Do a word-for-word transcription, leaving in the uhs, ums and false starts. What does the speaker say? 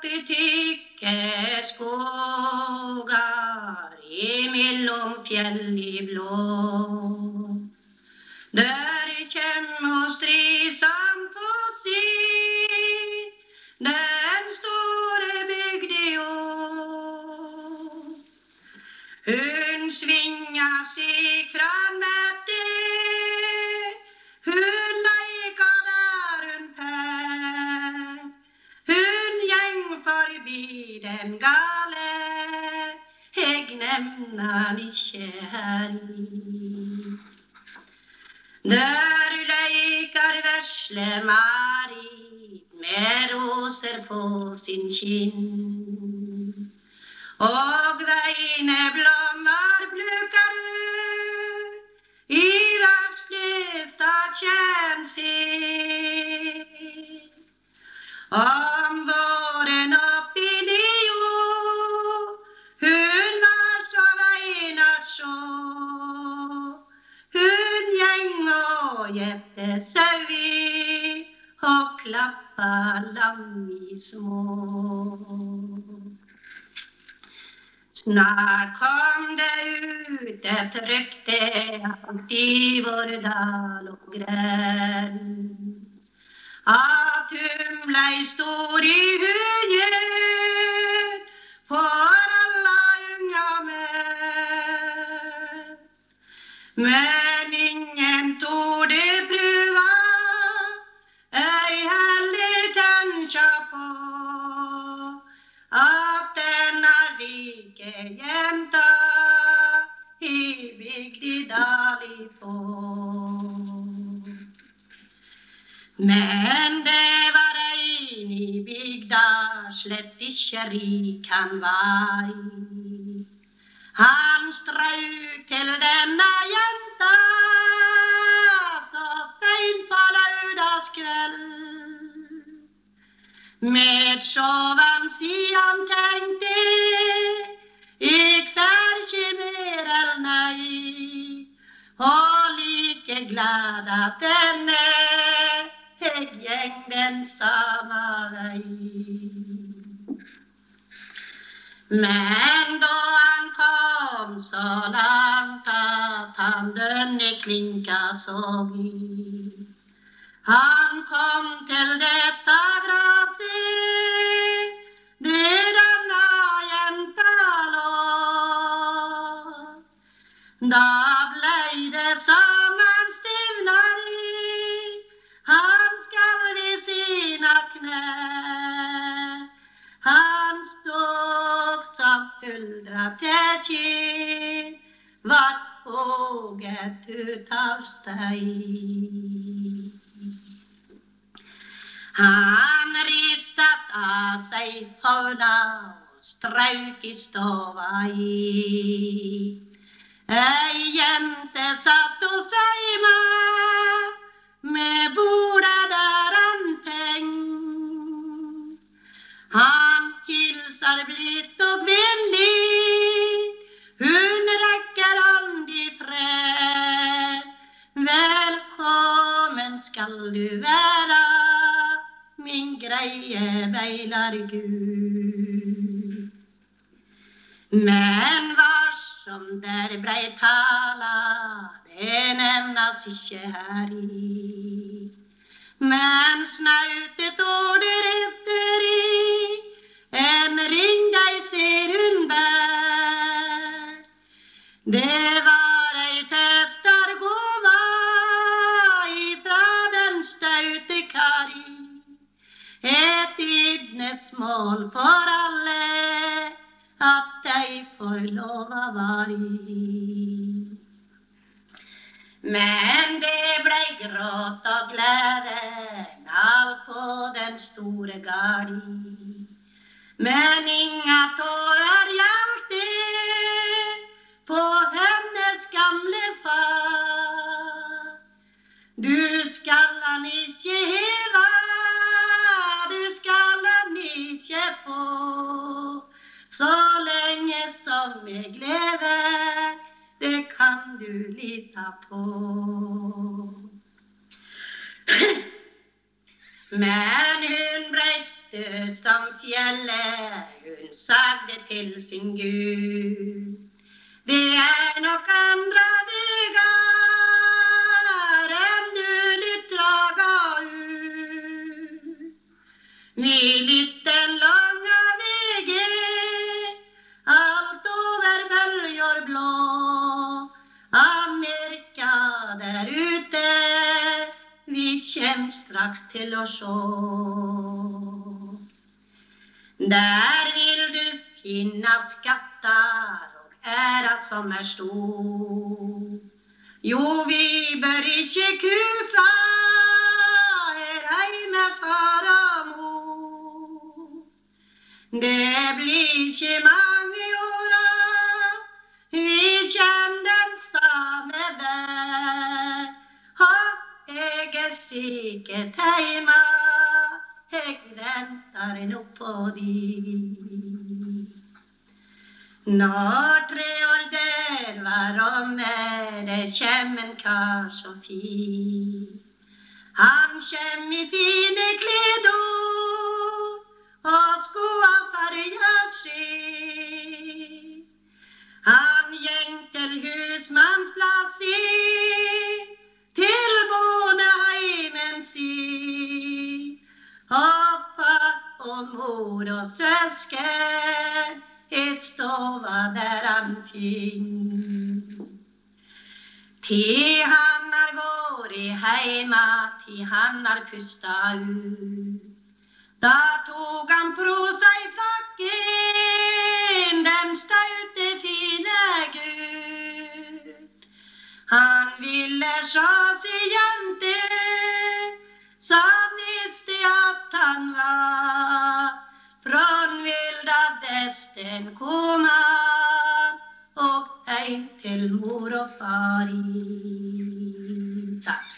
oppi tykke skogar, imellom fjell i blå. Der kjem og strisam på si, den store bygdeo. Hun svingar seg fram etter, hun leikar der hun fer. Hun gjeng forbi den gale, eg nemner han ikkje heri. Der leikar vesle Marit med roser på sin kinn. Og veine blommer plukker hun i vesle stakjen sin. Om våren oppi dio, hun var så vein at sjå. Hun gjeng og gjette sau og klappa lam i små. Snart kom det ut et rykte alt i vår dal og gren, at hun blei stor i huget for alla unga menn. Men ingen torde prøva, ei heller tenkja på at denne rike jenta i bygdedal ifå. Men det var ein i bygda slett ikkje rik han var. Han strauk til denne jenta så seint på laudagskveld. Med sjåvan si han tenkte, eg fer ikkje mer enn nei, og like glad at denne eg gjeng den same vei. Men da han kom så langt at han dønne klinka såg i, han kom til dette graset, der denne jenta lå. Da blei det som han stivnar i, han skalv i sina knæ. Han stod som huldra til kinn, vart påget ut av stein. Han ristet av seg hoda og strauk i stova i. Ei jente satt og seima med bordet der han tenk. Han hilser blidt og vennlig, hun rekker hand i fred. Velkommen skal du være, min greie veilar Gud. Men varsom der blei tala, det nevnas ikkje heri. Men snaute tår deretter i, en ring dei ser hun bær. Det var ei festargåva ifra den staute kari, et idnesmål for alle, at dei forlova var i. Men det blei gråt og glede alt på den store gardi. Men inga tårer hjalte på hennes gamle far. Du skal han ikkje heva, du skal han ikkje få, så lenge som eg lever, det kan du lita på. Men hun blei støst som fjellet, hun sagde til sin Gud. Det er nok andra vegar enn du lytt draga ut. Vi lytt den långa vegen, alt over bølger blå. Amerika der ute, vi kjem straks til å sjå. Der vil du finna skattar og æra som er stor. Jo, vi bør ikkje kusa her heime, far og mor. Det blir ikkje mange åra, vi kjem den stame vær. Ha, eg er sikkert heima, eg ventar no på di. Når tre år der var omme, det kjem en kar så fin. Han kjem i fine kledo og skoa farga skinn. Han gjeng til husmannsplass i, til bondeheimen sin. Og far og mor og søsken, i stova der han finn. Til han har vore heima, til han har pusta ut. Da tog han på seg frakken, den staute fine Gud. Han ville sjå si jente, som visste at han var från vilda västern kom han, og heim til mor og far i. Takk.